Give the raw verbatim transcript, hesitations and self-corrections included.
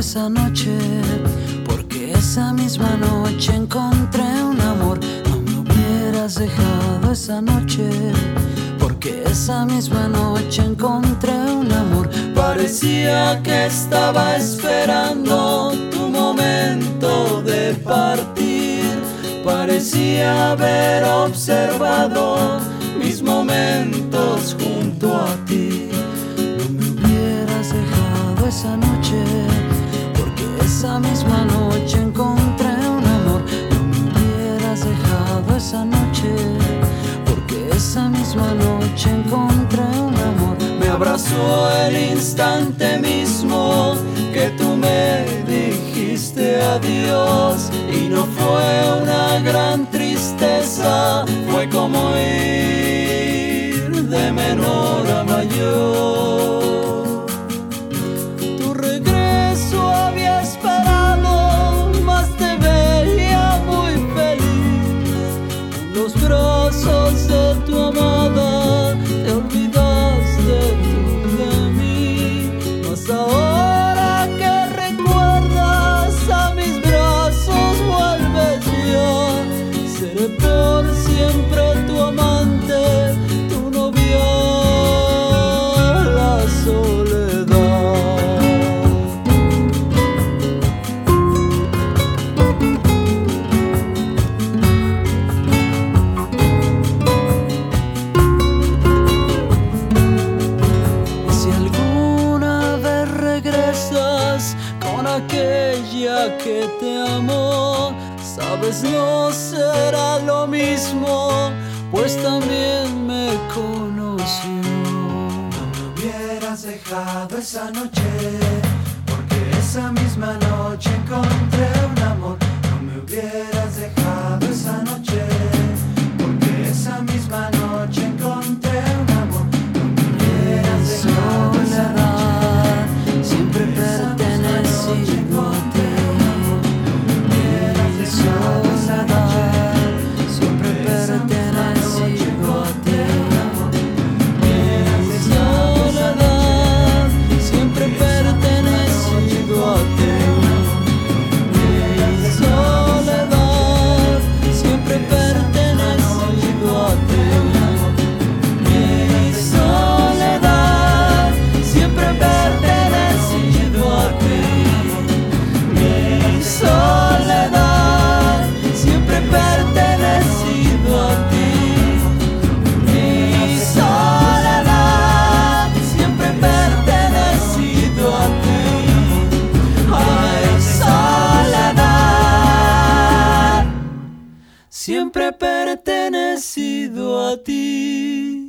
esa noche, porque esa misma noche encontré un amor. No me hubieras dejado esa noche, porque esa misma noche encontré un amor. Parecía que estaba esperando tu momento de partir, parecía haber observado mis momentos junto a ti. No me hubieras dejado esa noche, porque esa misma noche encontré un amor. No me hubieras dejado esa noche, porque esa misma noche encontré un amor. Me abrazó el instante mismo que tú me dijiste adiós, y no fue una gran tristeza, fue como ir de menor a mayor. Tu regreso había esperado, mas te veía muy feliz. En los brazos de tu amada te olvidaste tú de mí. Mas ahora que recuerdas a mis brazos vuelves ya. Seré por siempre tu amante, tu novia, la soledad. Si alguna vez regresas con aquella que te amó, sabes, no será lo mismo, pues también me conoció. No me hubieras dejado esa noche, porque esa misma noche encontré un amor. No me hubieras dejado esa noche, porque esa misma noche encontré un amor. No me hubieras dejado esa noche, siempre pertenecido a ti. Soledad, siempre pertenecido a ti. Soledad, siempre pertenecido a ti. Soledad, siempre pertenecido a ti. Soledad, siempre pertenecido a ti. Soledad, siempre pertenecido a ti. Mi soledad, siempre pertenecido a ti. Ay, soledad, siempre pertenecido a ti.